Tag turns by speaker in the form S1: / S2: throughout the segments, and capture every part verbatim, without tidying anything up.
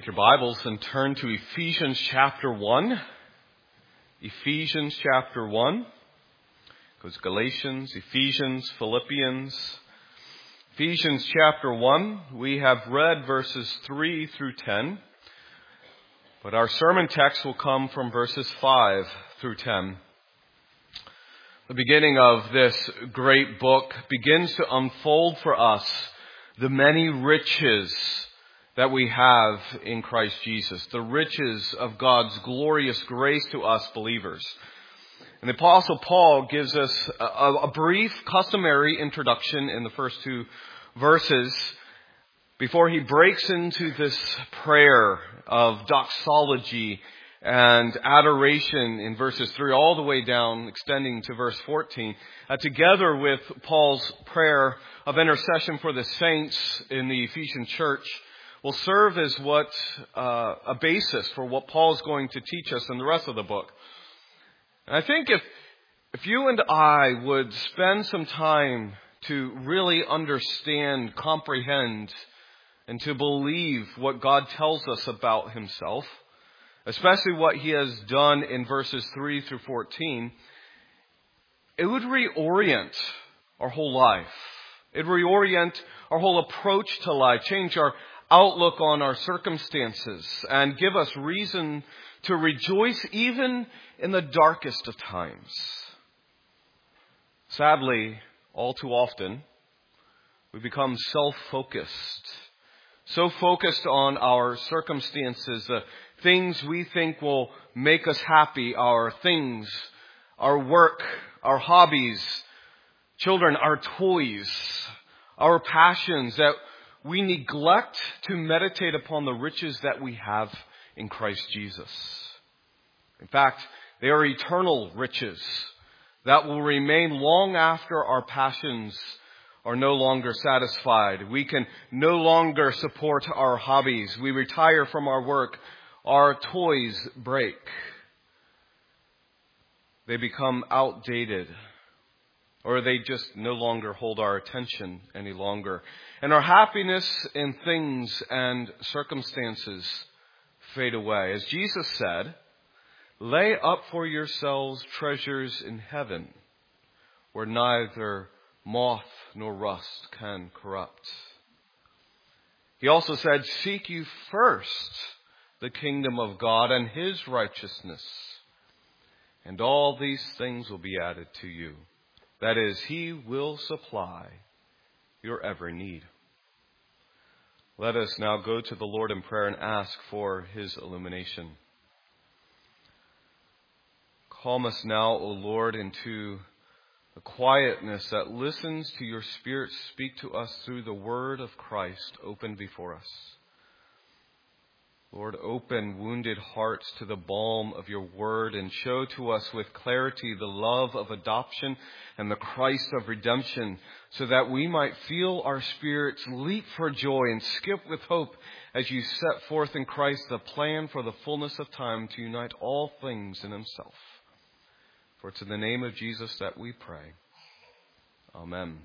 S1: Take your Bibles and turn to Ephesians chapter one. Ephesians chapter one. Goes Galatians, Ephesians, Philippians. Ephesians chapter one. We have read verses three through ten. But our sermon text will come from verses five through ten. The beginning of this great book begins to unfold for us the many riches that we have in Christ Jesus, the riches of God's glorious grace to us believers. And the Apostle Paul gives us a, a brief, customary introduction in the first two verses before he breaks into this prayer of doxology and adoration in verses three all the way down, extending to verse fourteen, uh, together with Paul's prayer of intercession for the saints in the Ephesian church, will serve as what uh, a basis for what Paul's going to teach us in the rest of the book. And I think if if you and I would spend some time to really understand, comprehend, and to believe what God tells us about himself, especially what he has done in verses three through fourteen, it would reorient our whole life. It would reorient our whole approach to life, change our outlook on our circumstances, and give us reason to rejoice even in the darkest of times. Sadly, all too often, we become self-focused, so focused on our circumstances, the things we think will make us happy, our things, our work, our hobbies, children, our toys, our passions, that we neglect to meditate upon the riches that we have in Christ Jesus. In fact, they are eternal riches that will remain long after our passions are no longer satisfied. We can no longer support our hobbies. We retire from our work. Our toys break. They become outdated, or they just no longer hold our attention any longer. And our happiness in things and circumstances fade away. As Jesus said, lay up for yourselves treasures in heaven, where neither moth nor rust can corrupt. He also said, seek you first the kingdom of God and his righteousness, and all these things will be added to you. That is, he will supply your every need. Let us now go to the Lord in prayer and ask for his illumination. Calm us now, O Lord, into the quietness that listens to your Spirit speak to us through the word of Christ open before us. Lord, open wounded hearts to the balm of your word and show to us with clarity the love of adoption and the Christ of redemption, so that we might feel our spirits leap for joy and skip with hope as you set forth in Christ the plan for the fullness of time to unite all things in himself. For it's in the name of Jesus that we pray. Amen.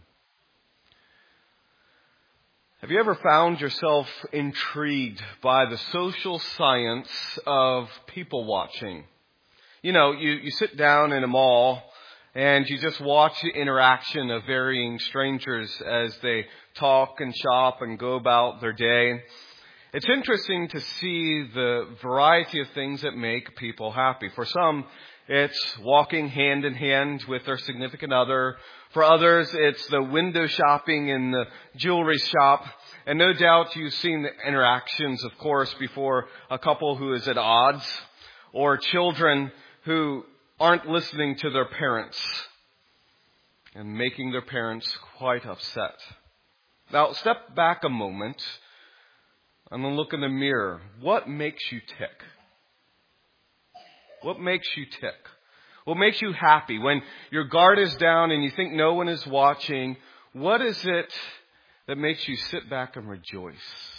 S1: Have you ever found yourself intrigued by the social science of people watching? You know, you, you sit down in a mall and you just watch the interaction of varying strangers as they talk and shop and go about their day. It's interesting to see the variety of things that make people happy. For some, it's walking hand in hand with their significant other. For others, it's the window shopping in the jewelry shop. And no doubt you've seen the interactions, of course, before a couple who is at odds, or children who aren't listening to their parents and making their parents quite upset. Now, step back a moment and then look in the mirror. What makes you tick? What makes you tick? What makes you happy? When your guard is down and you think no one is watching, what is it that makes you sit back and rejoice?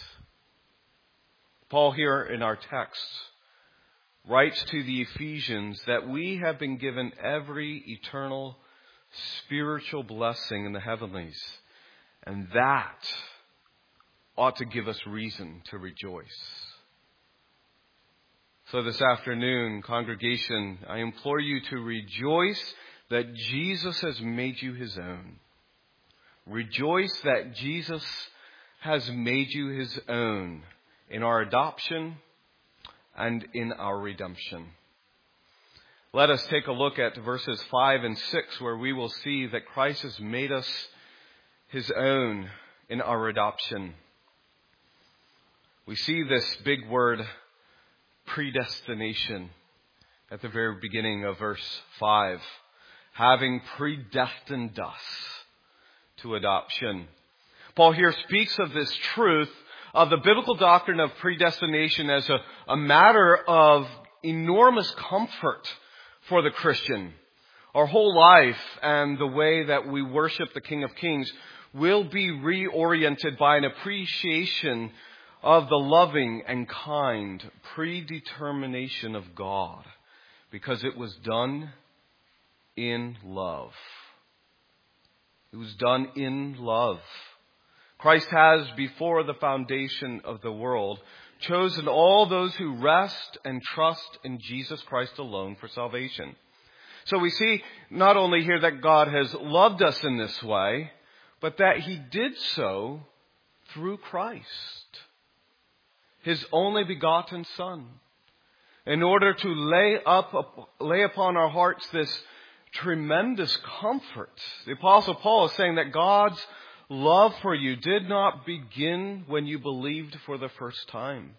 S1: Paul here in our text writes to the Ephesians that we have been given every eternal spiritual blessing in the heavenlies. And that ought to give us reason to rejoice. So this afternoon, congregation, I implore you to rejoice that Jesus has made you his own. Rejoice that Jesus has made you his own in our adoption and in our redemption. Let us take a look at verses five and six, where we will see that Christ has made us his own in our adoption. We see this big word, predestination, at the very beginning of verse five. Having predestined us to adoption. Paul here speaks of this truth of the biblical doctrine of predestination as a, a matter of enormous comfort for the Christian. Our whole life and the way that we worship the King of Kings will be reoriented by an appreciation of the loving and kind predetermination of God, because it was done in love. It was done in love. Christ has, before the foundation of the world, chosen all those who rest and trust in Jesus Christ alone for salvation. So we see not only here that God has loved us in this way, but that he did so through Christ, his only begotten Son, in order to lay up, lay upon our hearts this tremendous comfort. The Apostle Paul is saying that God's love for you did not begin when you believed for the first time.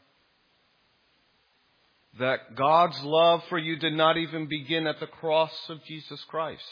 S1: That God's love for you did not even begin at the cross of Jesus Christ.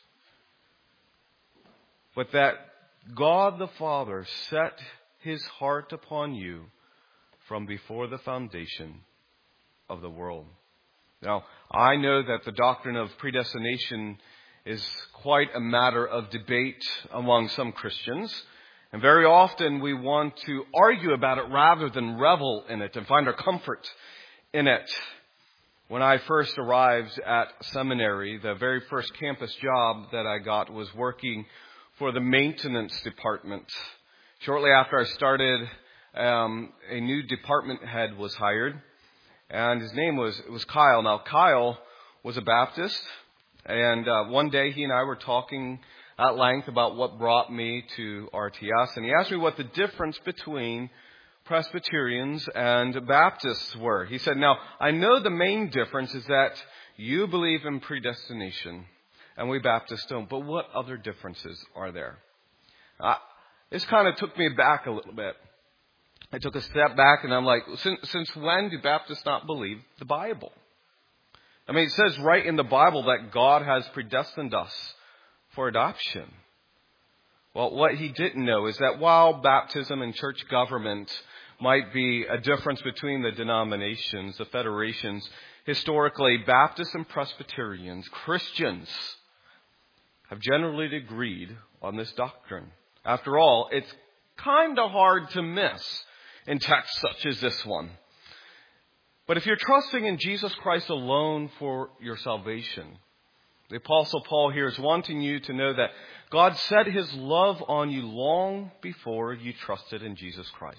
S1: But that God the Father set his heart upon you from before the foundation of the world. Now, I know that the doctrine of predestination is quite a matter of debate among some Christians. And very often we want to argue about it rather than revel in it and find our comfort in it. When I first arrived at seminary, the very first campus job that I got was working for the maintenance department. Shortly after I started, um, a new department head was hired. And his name was, it was Kyle. Now, Kyle was a Baptist. And uh, one day he and I were talking at length about what brought me to R T S. And he asked me what the difference between Presbyterians and Baptists were. He said, now, I know the main difference is that you believe in predestination and we Baptists don't. But what other differences are there? Uh, this kind of took me back a little bit. I took a step back and I'm like, since, since when do Baptists not believe the Bible? I mean, it says right in the Bible that God has predestined us for adoption. Well, what he didn't know is that while baptism and church government might be a difference between the denominations, the federations, historically, Baptists and Presbyterians, Christians, have generally agreed on this doctrine. After all, it's kind of hard to miss in texts such as this one. But if you're trusting in Jesus Christ alone for your salvation, the Apostle Paul here is wanting you to know that God set his love on you long before you trusted in Jesus Christ.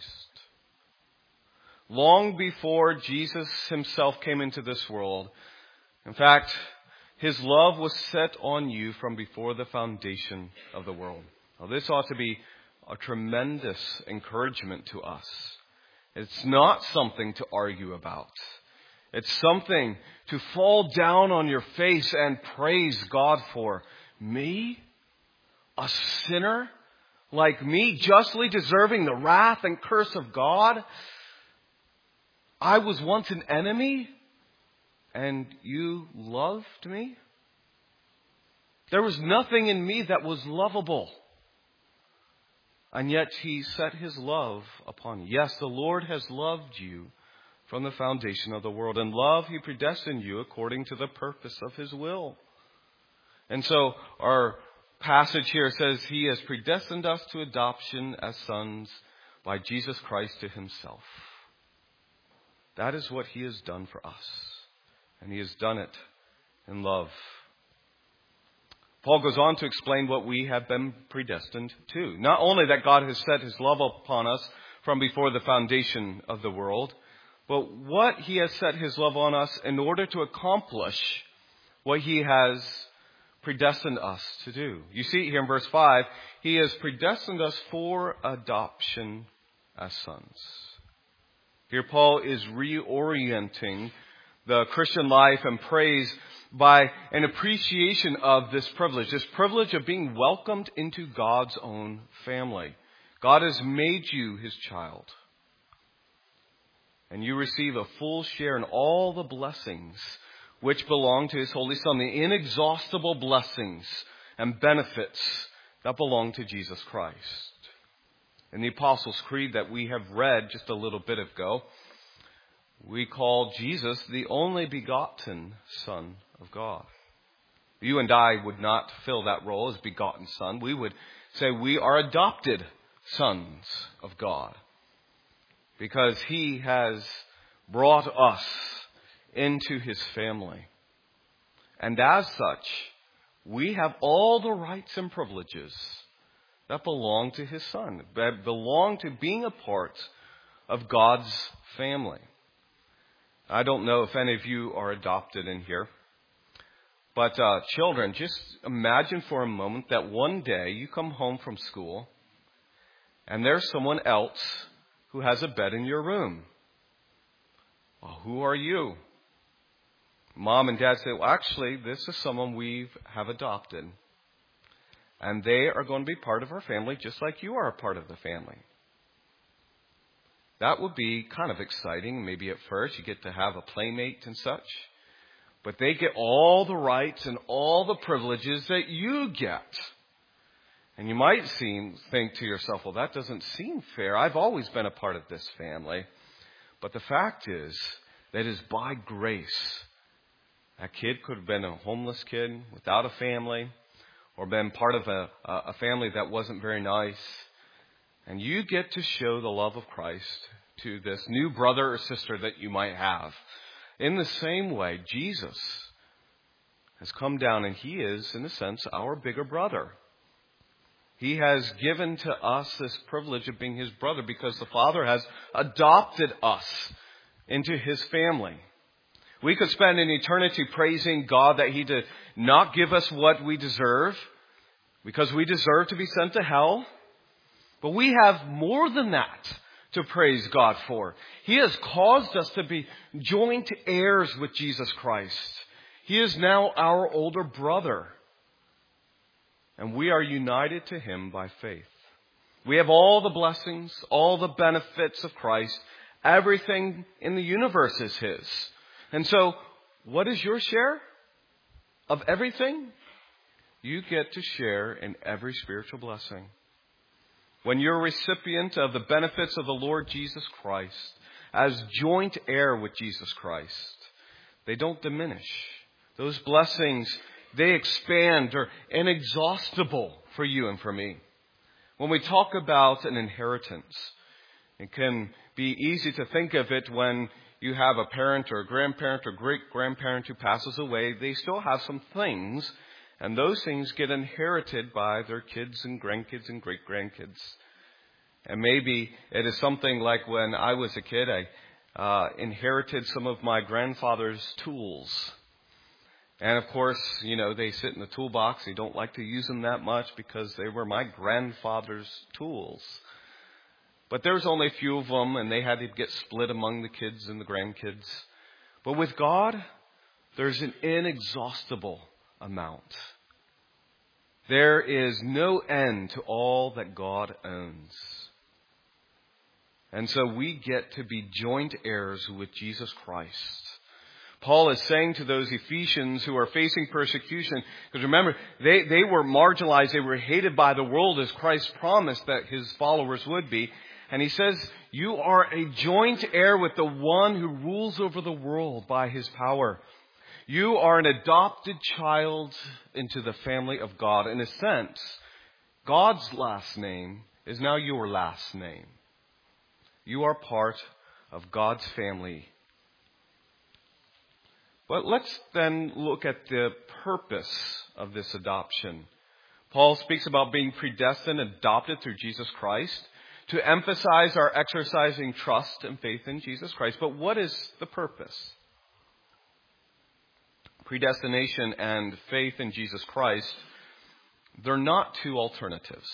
S1: Long before Jesus himself came into this world. In fact, his love was set on you from before the foundation of the world. Now, this ought to be a tremendous encouragement to us. It's not something to argue about. It's something to fall down on your face and praise God for. Me? A sinner like me, justly deserving the wrath and curse of God? I was once an enemy, and you loved me? There was nothing in me that was lovable. And yet he set his love upon you. Yes, the Lord has loved you from the foundation of the world. In love, he predestined you according to the purpose of his will. And so our passage here says he has predestined us to adoption as sons by Jesus Christ to himself. That is what he has done for us. And he has done it in love. Paul goes on to explain what we have been predestined to. Not only that God has set his love upon us from before the foundation of the world, but what he has set his love on us in order to accomplish what he has predestined us to do. You see here in verse five, he has predestined us for adoption as sons. Here Paul is reorienting the Christian life and praise by an appreciation of this privilege, this privilege of being welcomed into God's own family. God has made you his child. And you receive a full share in all the blessings which belong to his Holy Son, the inexhaustible blessings and benefits that belong to Jesus Christ. In the Apostles' Creed that we have read just a little bit ago, we call Jesus the only begotten Son of God. You and I would not fill that role as begotten Son. We would say we are adopted sons of God because he has brought us into his family. And as such, we have all the rights and privileges that belong to his Son, that belong to being a part of God's family. I don't know if any of you are adopted in here, but uh, children, just imagine for a moment that one day you come home from school and there's someone else who has a bed in your room. Well, who are you? Mom and dad say, well, actually, this is someone we have adopted. And they are going to be part of our family just like you are a part of the family. That would be kind of exciting. Maybe at first you get to have a playmate and such. But they get all the rights and all the privileges that you get. And you might seem, think to yourself, well, that doesn't seem fair. I've always been a part of this family. But the fact is that it is by grace. That kid could have been a homeless kid without a family, or been part of a, a family that wasn't very nice. And you get to show the love of Christ to this new brother or sister that you might have. In the same way, Jesus has come down and he is, in a sense, our bigger brother. He has given to us this privilege of being his brother because the Father has adopted us into his family. We could spend an eternity praising God that he did not give us what we deserve because we deserve to be sent to hell. But we have more than that to praise God for. He has caused us to be joint heirs with Jesus Christ. He is now our older brother. And we are united to him by faith. We have all the blessings, all the benefits of Christ. Everything in the universe is his. And so, what is your share of everything? You get to share in every spiritual blessing. When you're a recipient of the benefits of the Lord Jesus Christ, as joint heir with Jesus Christ, they don't diminish. Those blessings, they expand, are inexhaustible for you and for me. When we talk about an inheritance, it can be easy to think of it when you have a parent or a grandparent or great-grandparent who passes away. They still have some things, and those things get inherited by their kids and grandkids and great-grandkids. And maybe it is something like when I was a kid, I uh, inherited some of my grandfather's tools. And of course, you know, they sit in the toolbox. You don't like to use them that much because they were my grandfather's tools. But there's only a few of them, and they had to get split among the kids and the grandkids. But with God, there's an inexhaustible amount. There is no end to all that God owns. And so we get to be joint heirs with Jesus Christ. Paul is saying to those Ephesians who are facing persecution, because remember, they, they were marginalized, they were hated by the world as Christ promised that his followers would be. And he says, you are a joint heir with the one who rules over the world by his power. You are an adopted child into the family of God. In a sense, God's last name is now your last name. You are part of God's family. But let's then look at the purpose of this adoption. Paul speaks about being predestined, adopted through Jesus Christ, to emphasize our exercising trust and faith in Jesus Christ. But what is the purpose? Predestination and faith in Jesus Christ, they're not two alternatives.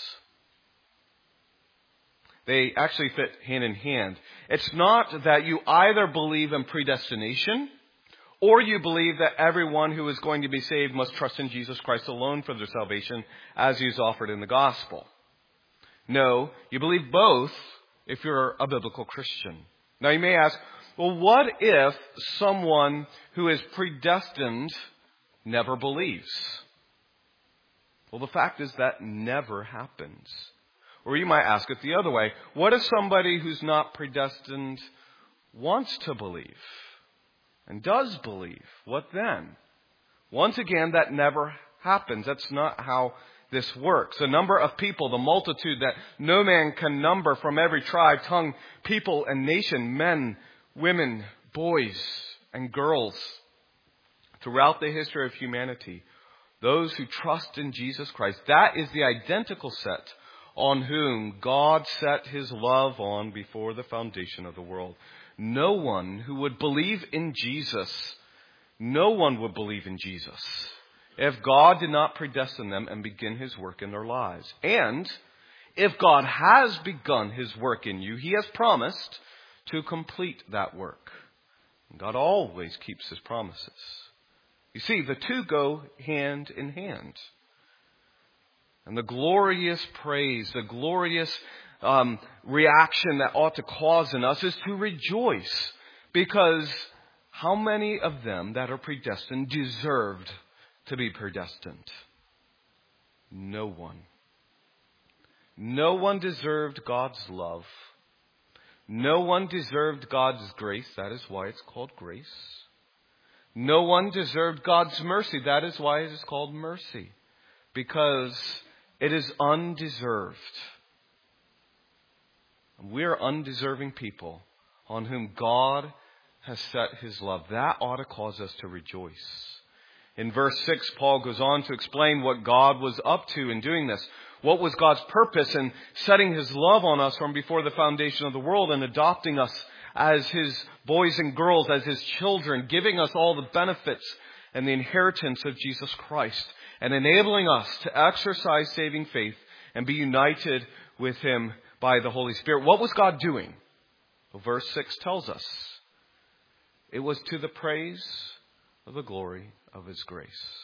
S1: They actually fit hand in hand. It's not that you either believe in predestination or you believe that everyone who is going to be saved must trust in Jesus Christ alone for their salvation as he is offered in the gospel. No, you believe both if you're a biblical Christian. Now you may ask, well, what if someone who is predestined never believes? Well, the fact is that never happens. Or you might ask it the other way. What if somebody who's not predestined wants to believe and does believe? What then? Once again, that never happens. That's not how this works. The number of people, the multitude that no man can number from every tribe, tongue, people, and nation, men, women, boys, and girls, throughout the history of humanity, those who trust in Jesus Christ, that is the identical set on whom God set his love on before the foundation of the world. No one who would believe in Jesus, no one would believe in Jesus if God did not predestine them and begin his work in their lives. And if God has begun his work in you, he has promised to complete that work. God always keeps his promises. You see, the two go hand in hand. And the glorious praise, the glorious um, reaction that ought to cause in us is to rejoice. Because how many of them that are predestined deserved to be predestined? No one. No one deserved God's love. No one deserved God's grace. That is why it's called grace. No one deserved God's mercy. That is why it is called mercy. Because it is undeserved. We are undeserving people on whom God has set his love. That ought to cause us to rejoice. In verse six, Paul goes on to explain what God was up to in doing this. What was God's purpose in setting his love on us from before the foundation of the world and adopting us as his boys and girls, as his children, giving us all the benefits and the inheritance of Jesus Christ, and enabling us to exercise saving faith and be united with him by the Holy Spirit. What was God doing? Well, verse six tells us. It was to the praise of the glory of his grace.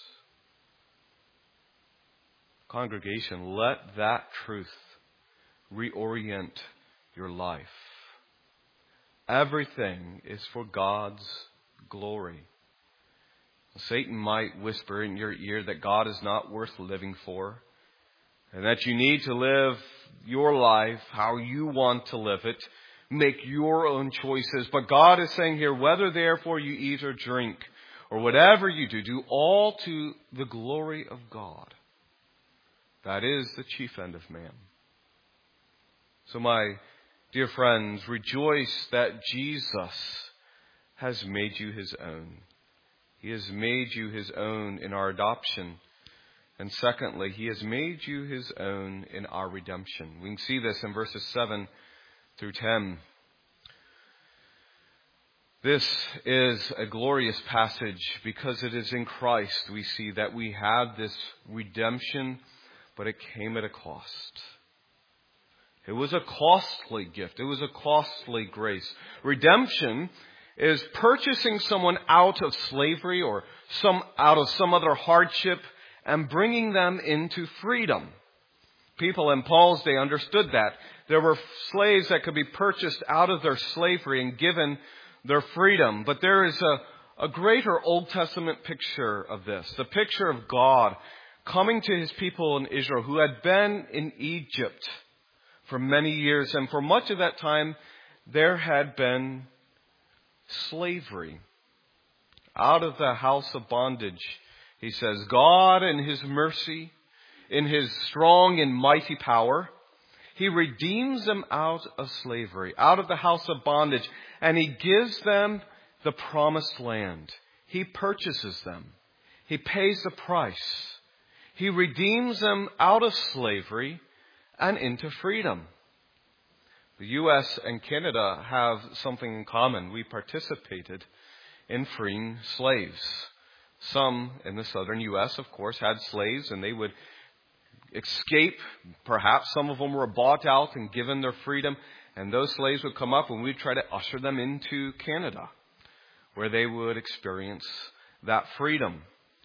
S1: Congregation, let that truth reorient your life. Everything is for God's glory. Satan might whisper in your ear that God is not worth living for, and that you need to live your life how you want to live it, make your own choices. But God is saying here, whether therefore you eat or drink, or whatever you do, do all to the glory of God. That is the chief end of man. So my dear friends, rejoice that Jesus has made you his own. He has made you his own in our adoption. And secondly, he has made you his own in our redemption. We can see this in verses seven through ten. This is a glorious passage because it is in Christ we see that we have this redemption, but it came at a cost. It was a costly gift. It was a costly grace. Redemption is purchasing someone out of slavery or some out of some other hardship and bringing them into freedom. People in Paul's day understood that. There were slaves that could be purchased out of their slavery and given their freedom. But there is a, a greater Old Testament picture of this. The picture of God coming to his people in Israel who had been in Egypt for many years. And for much of that time, there had been slavery. Out of the house of bondage, he says, God in his mercy, in his strong and mighty power, he redeems them out of slavery, out of the house of bondage, and he gives them the promised land. He purchases them. He pays the price. He redeems them out of slavery and into freedom. The U S and Canada have something in common. We participated in freeing slaves. Some in the southern U S, of course, had slaves, and they would escape. Perhaps some of them were bought out and given their freedom, and those slaves would come up and we'd try to usher them into Canada, where they would experience that freedom.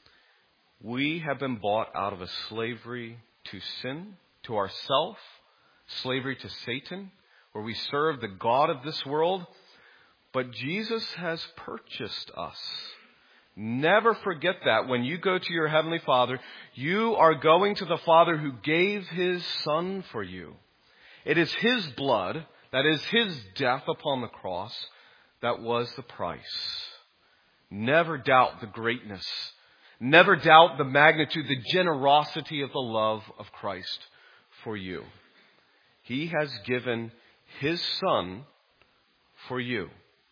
S1: We have been bought out of a slavery to sin, to ourself, slavery to Satan, where we serve the God of this world. But Jesus has purchased us. Never forget that. When you go to your Heavenly Father, you are going to the Father who gave His Son for you. It is His blood, that is His death upon the cross, that was the price. Never doubt the greatness. Never doubt the magnitude, the generosity of the love of Christ for you. He has given His Son for you.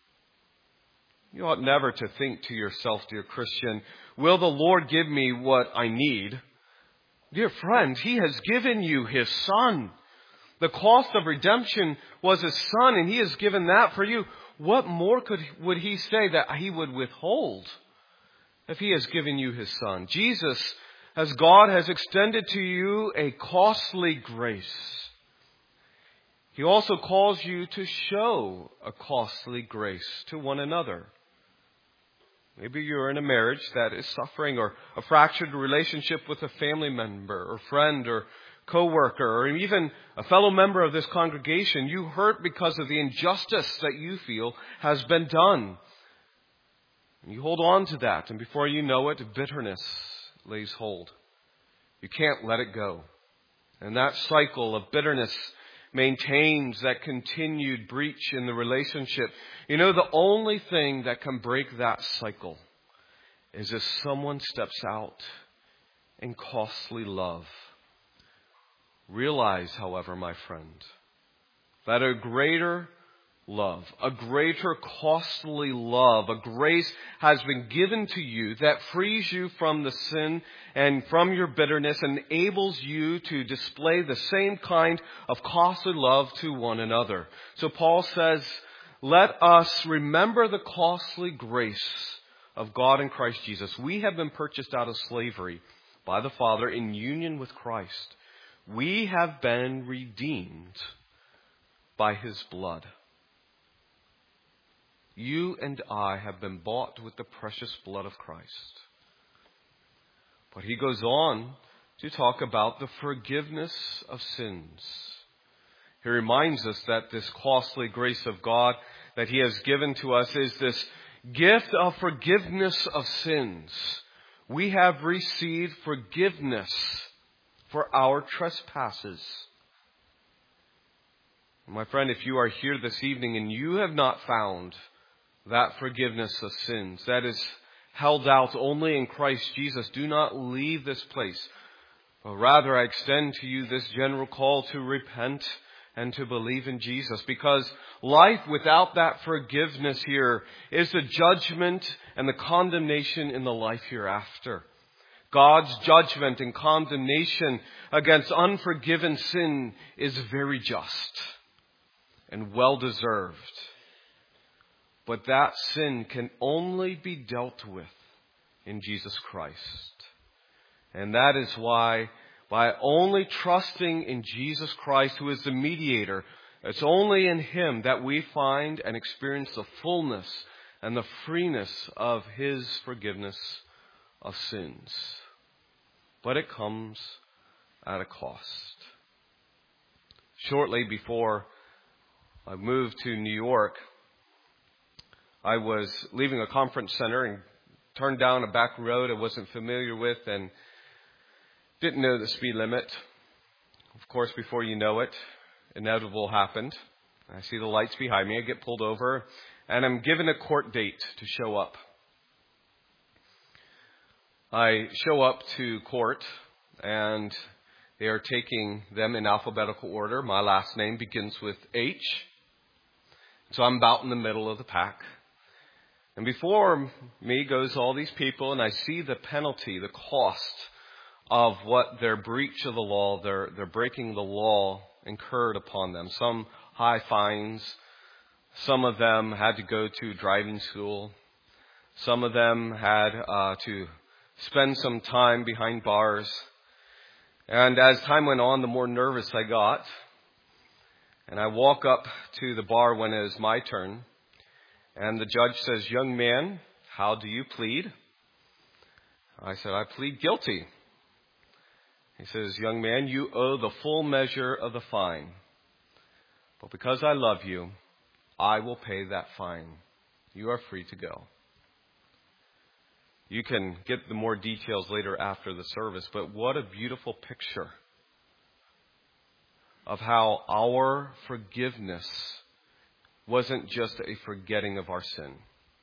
S1: You ought never to think to yourself, dear Christian, will the Lord give me what I need? Dear friend, He has given you His Son. The cost of redemption was His Son, and He has given that for you. What more could would He say that He would withhold if He has given you His Son? Jesus, as God, has extended to you a costly grace. He also calls you to show a costly grace to one another. Maybe you're in a marriage that is suffering, or a fractured relationship with a family member or friend or co-worker, or even a fellow member of this congregation. You hurt because of the injustice that you feel has been done. You hold on to that, and before you know it, bitterness lays hold. You can't let it go. And that cycle of bitterness maintains that continued breach in the relationship. You know, the only thing that can break that cycle is if someone steps out in costly love. Realize, however, my friend, that a greater love, a greater costly love, a grace has been given to you that frees you from the sin and from your bitterness, and enables you to display the same kind of costly love to one another. So Paul says, let us remember the costly grace of God in Christ Jesus. We have been purchased out of slavery by the Father in union with Christ. We have been redeemed by His blood. You and I have been bought with the precious blood of Christ. But he goes on to talk about the forgiveness of sins. He reminds us that this costly grace of God that He has given to us is this gift of forgiveness of sins. We have received forgiveness for our trespasses. My friend, if you are here this evening and you have not found that forgiveness of sins that is held out only in Christ Jesus, do not leave this place. But rather, I extend to you this general call to repent and to believe in Jesus. Because life without that forgiveness here is the judgment and the condemnation in the life hereafter. God's judgment and condemnation against unforgiven sin is very just and well-deserved. But that sin can only be dealt with in Jesus Christ. And that is why, by only trusting in Jesus Christ, who is the mediator, it's only in Him that we find and experience the fullness and the freeness of His forgiveness of sins. But it comes at a cost. Shortly before I moved to New York, I was leaving a conference center and turned down a back road I wasn't familiar with and didn't know the speed limit. Of course, before you know it, inevitable happened. I see the lights behind me. I get pulled over, and I'm given a court date to show up. I show up to court, and they are taking them in alphabetical order. My last name begins with H, so I'm about in the middle of the pack. And before me goes all these people, and I see the penalty, the cost of what their breach of the law, their, their breaking the law incurred upon them. Some one high fines. Some of them had to go to driving school. Some of them had uh, to spend some time behind bars. And as time went on, the more nervous I got. And I walk up to the bar when it is my turn. And the judge says, "Young man, how do you plead?" I said, "I plead guilty." He says, "Young man, you owe the full measure of the fine. But because I love you, I will pay that fine. You are free to go." You can get the more details later after the service, but what a beautiful picture of how our forgiveness wasn't just a forgetting of our sin.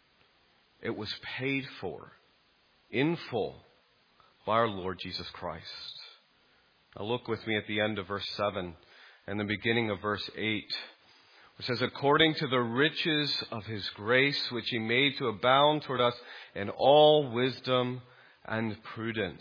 S1: It was paid for in full by our Lord Jesus Christ. Now look with me at the end of verse seven and the beginning of verse eight. It says, "According to the riches of his grace, which he made to abound toward us in all wisdom and prudence."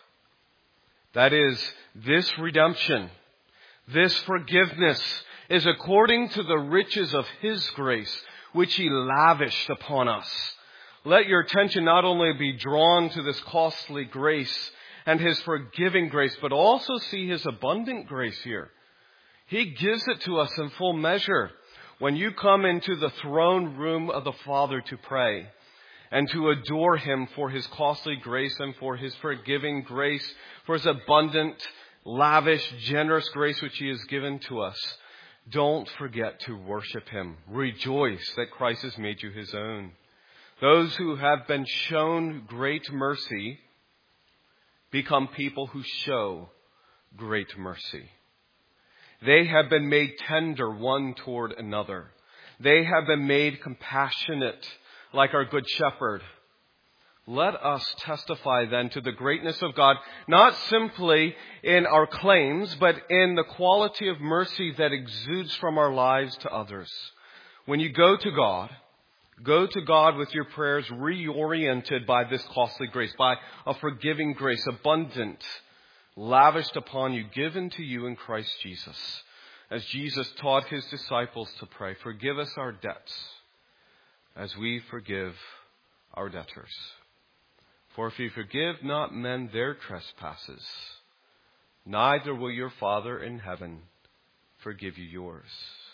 S1: That is, this redemption, this forgiveness is according to the riches of his grace, which he lavished upon us. Let your attention not only be drawn to this costly grace and his forgiving grace, but also see his abundant grace here. He gives it to us in full measure. When you come into the throne room of the Father to pray and to adore him for his costly grace and for his forgiving grace, for his abundant, lavish, generous grace which he has given to us, don't forget to worship him. Rejoice that Christ has made you his own. Those who have been shown great mercy become people who show great mercy. They have been made tender one toward another. They have been made compassionate like our good shepherd. Let us testify then to the greatness of God, not simply in our claims, but in the quality of mercy that exudes from our lives to others. When you go to God, go to God with your prayers reoriented by this costly grace, by a forgiving grace, abundant, lavished upon you, given to you in Christ Jesus. As Jesus taught his disciples to pray, "Forgive us our debts as we forgive our debtors. For if you forgive not men their trespasses, neither will your Father in heaven forgive you yours."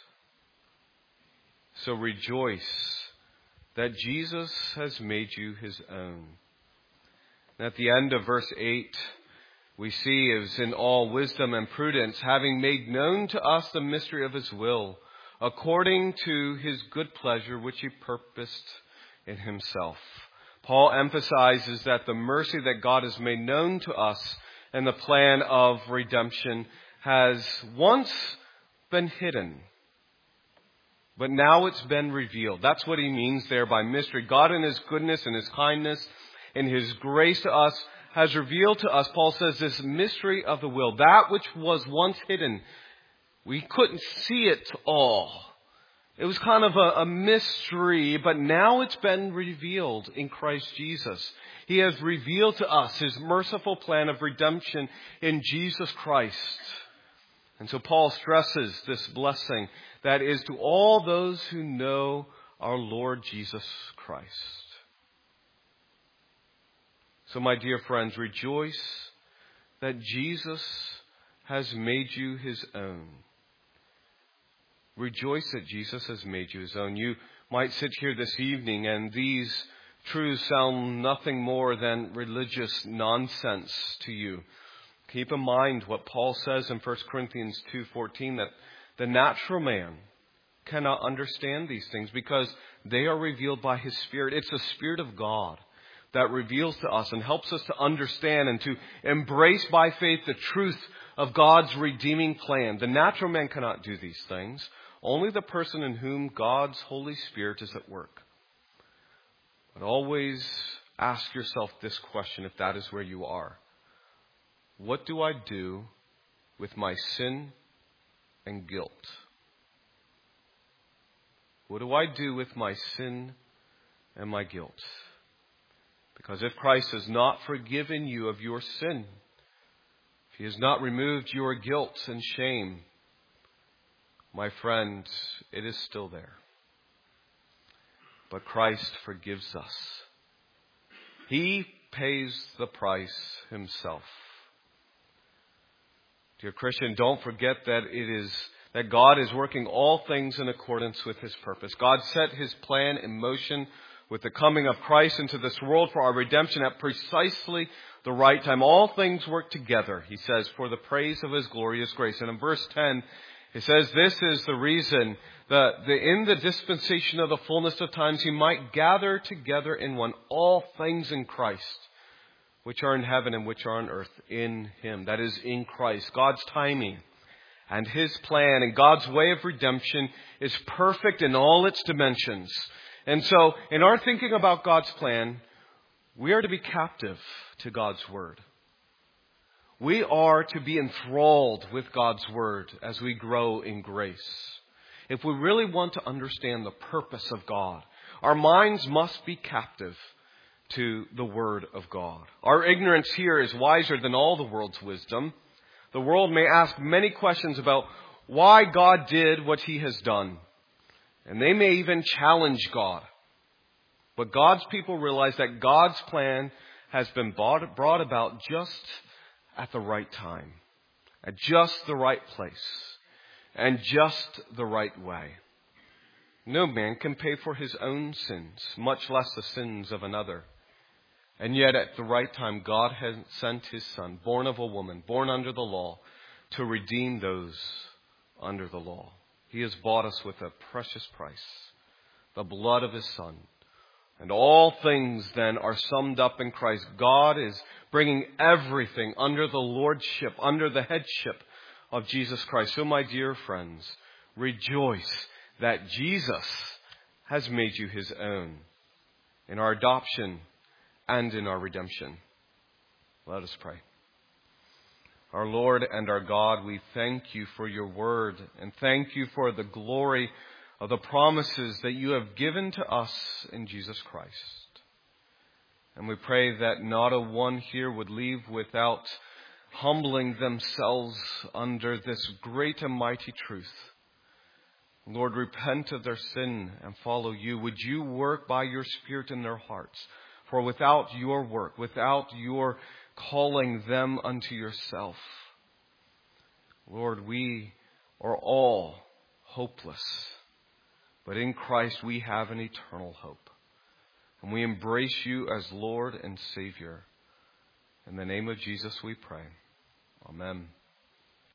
S1: So rejoice that Jesus has made you his own. And at the end of verse eight, we see is in all wisdom and prudence, having made known to us the mystery of his will, according to his good pleasure, which he purposed in himself. Paul emphasizes that the mercy that God has made known to us in the plan of redemption has once been hidden, but now it's been revealed. That's what he means there by mystery. God in his goodness and his kindness and his grace to us has revealed to us, Paul says, this mystery of the will, that which was once hidden. We couldn't see it all. It was kind of a, a mystery, but now it's been revealed in Christ Jesus. He has revealed to us his merciful plan of redemption in Jesus Christ. And so Paul stresses this blessing that is to all those who know our Lord Jesus Christ. So my dear friends, rejoice that Jesus has made you his own. Rejoice that Jesus has made you his own. You might sit here this evening and these truths sound nothing more than religious nonsense to you. Keep in mind what Paul says in First Corinthians two fourteen, that the natural man cannot understand these things because they are revealed by his Spirit. It's the Spirit of God that reveals to us and helps us to understand and to embrace by faith the truth of God's redeeming plan. The natural man cannot do these things. Only the person in whom God's Holy Spirit is at work. But always ask yourself this question, if that is where you are. What do I do with my sin and guilt? What do I do with my sin and my guilt? Because if Christ has not forgiven you of your sin, if he has not removed your guilt and shame, my friend, it is still there. But Christ forgives us. He pays the price himself. Dear Christian, don't forget that it is that God is working all things in accordance with his purpose. God set his plan in motion with the coming of Christ into this world for our redemption at precisely the right time. All things work together, he says, for the praise of his glorious grace. And in verse ten, he says, this is the reason that the, in the dispensation of the fullness of times, he might gather together in one all things in Christ, which are in heaven and which are on earth, in him. That is, in Christ. God's timing and his plan and God's way of redemption is perfect in all its dimensions. And so, in our thinking about God's plan, we are to be captive to God's word. We are to be enthralled with God's word as we grow in grace. If we really want to understand the purpose of God, our minds must be captive to the word of God. Our ignorance here is wiser than all the world's wisdom. The world may ask many questions about why God did what he has done. And they may even challenge God. But God's people realize that God's plan has been brought about just at the right time, at just the right place, and just the right way. No man can pay for his own sins, much less the sins of another. And yet at the right time, God has sent his Son, born of a woman, born under the law, to redeem those under the law. He has bought us with a precious price, the blood of his Son. And all things then are summed up in Christ. God is bringing everything under the lordship, under the headship of Jesus Christ. So my dear friends, rejoice that Jesus has made you his own in our adoption and in our redemption. Let us pray. Our Lord and our God, we thank you for your word and thank you for the glory of the promises that you have given to us in Jesus Christ. And we pray that not a one here would leave without humbling themselves under this great and mighty truth. Lord, repent of their sin and follow you. Would you work by your Spirit in their hearts? For without your work, without your calling them unto yourself, Lord, we are all hopeless. But in Christ we have an eternal hope. And we embrace you as Lord and Savior. In the name of Jesus we pray. Amen.